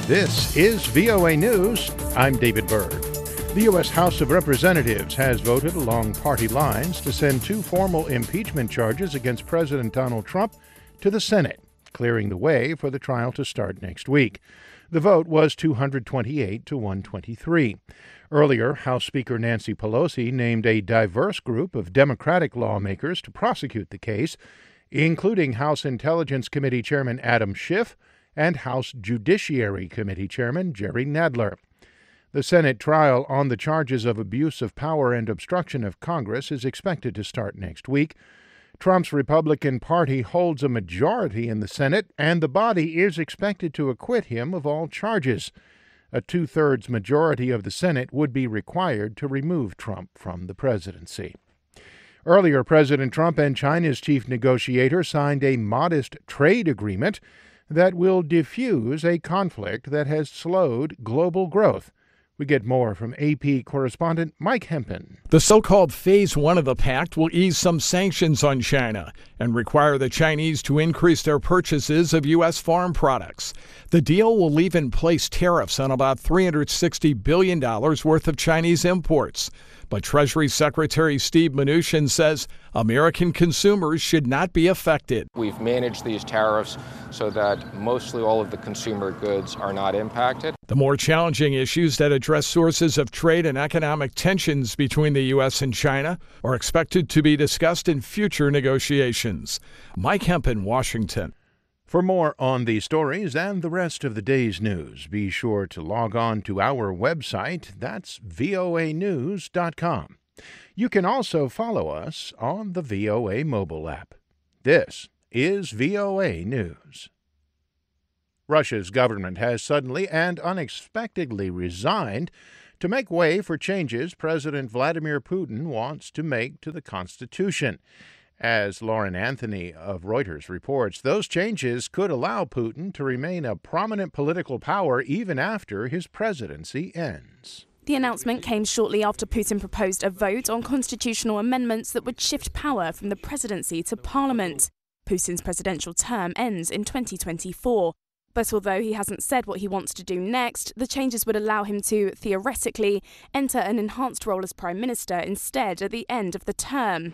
This is VOA News. I'm David Byrd. The U.S. House of Representatives has voted along party lines to send two formal impeachment charges against President Donald Trump to the Senate, clearing the way for the trial to start next week. The vote was 228 to 123. Earlier, House Speaker Nancy Pelosi named a diverse group of Democratic lawmakers to prosecute the case, including House Intelligence Committee Chairman Adam Schiff and House Judiciary Committee Chairman Jerry Nadler. The Senate trial on the charges of abuse of power and obstruction of Congress is expected to start next week. Trump's Republican Party holds a majority in the Senate, and the body is expected to acquit him of all charges. A two-thirds majority of the Senate would be required to remove Trump from the presidency. Earlier, President Trump and China's chief negotiator signed a modest trade agreement that will diffuse a conflict that has slowed global growth. We get more from AP correspondent Mike Hempen. The so-called Phase 1 of the pact will ease some sanctions on China and require the Chinese to increase their purchases of U.S. farm products. The deal will leave in place tariffs on about $360 billion worth of Chinese imports. But Treasury Secretary Steve Mnuchin says American consumers should not be affected. We've managed these tariffs so that mostly all of the consumer goods are not impacted. The more challenging issues that address sources of trade and economic tensions between the U.S. and China are expected to be discussed in future negotiations. Mike Hempen, Washington. For more on these stories and the rest of the day's news, be sure to log on to our website. That's voanews.com. You can also follow us on the VOA mobile app. This is VOA News. Russia's government has suddenly and unexpectedly resigned to make way for changes President Vladimir Putin wants to make to the Constitution. As Lauren Anthony of Reuters reports, those changes could allow Putin to remain a prominent political power even after his presidency ends. The announcement came shortly after Putin proposed a vote on constitutional amendments that would shift power from the presidency to parliament. Putin's presidential term ends in 2024. But although he hasn't said what he wants to do next, the changes would allow him to, theoretically, enter an enhanced role as prime minister instead at the end of the term.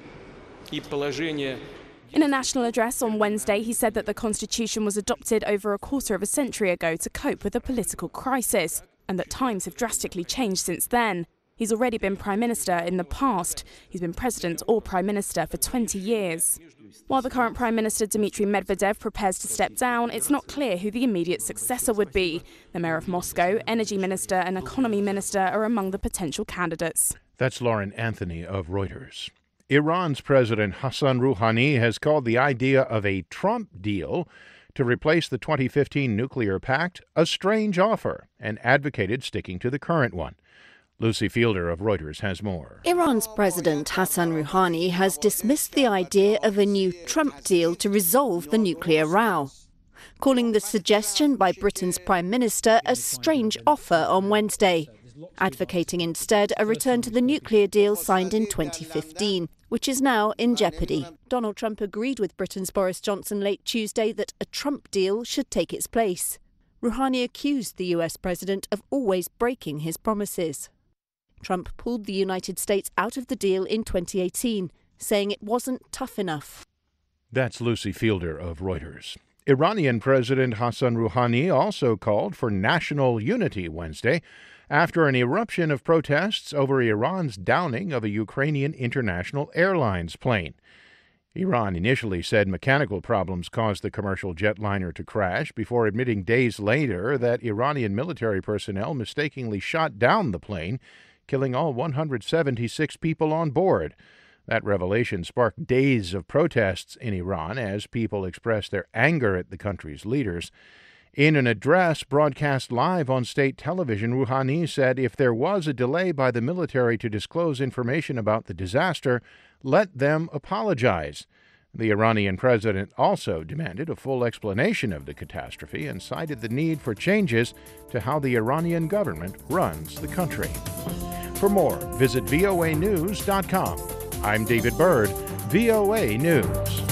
In a national address on Wednesday, he said that the Constitution was adopted over a quarter of a century ago to cope with a political crisis, and that times have drastically changed since then. He's already been Prime Minister in the past. He's been President or Prime Minister for 20 years. While the current Prime Minister Dmitry Medvedev prepares to step down, it's not clear who the immediate successor would be. The Mayor of Moscow, Energy Minister and Economy Minister are among the potential candidates. That's Lauren Anthony of Reuters. Iran's President Hassan Rouhani has called the idea of a Trump deal to replace the 2015 nuclear pact a strange offer and advocated sticking to the current one. Lucy Fielder of Reuters has more. Iran's President Hassan Rouhani has dismissed the idea of a new Trump deal to resolve the nuclear row, calling the suggestion by Britain's Prime Minister a strange offer on Wednesday, advocating instead a return to the nuclear deal signed in 2015, which is now in jeopardy. Donald Trump agreed with Britain's Boris Johnson late Tuesday that a Trump deal should take its place. Rouhani accused the US president of always breaking his promises. Trump pulled the United States out of the deal in 2018, saying it wasn't tough enough. That's Lucy Fielder of Reuters. Iranian President Hassan Rouhani also called for national unity Wednesday after an eruption of protests over Iran's downing of a Ukrainian International Airlines plane. Iran initially said mechanical problems caused the commercial jetliner to crash before admitting days later that Iranian military personnel mistakenly shot down the plane, killing all 176 people on board. That revelation sparked days of protests in Iran as people expressed their anger at the country's leaders. In an address broadcast live on state television, Rouhani said if there was a delay by the military to disclose information about the disaster, let them apologize. The Iranian president also demanded a full explanation of the catastrophe and cited the need for changes to how the Iranian government runs the country. For more, visit voanews.com. I'm David Byrd, VOA News.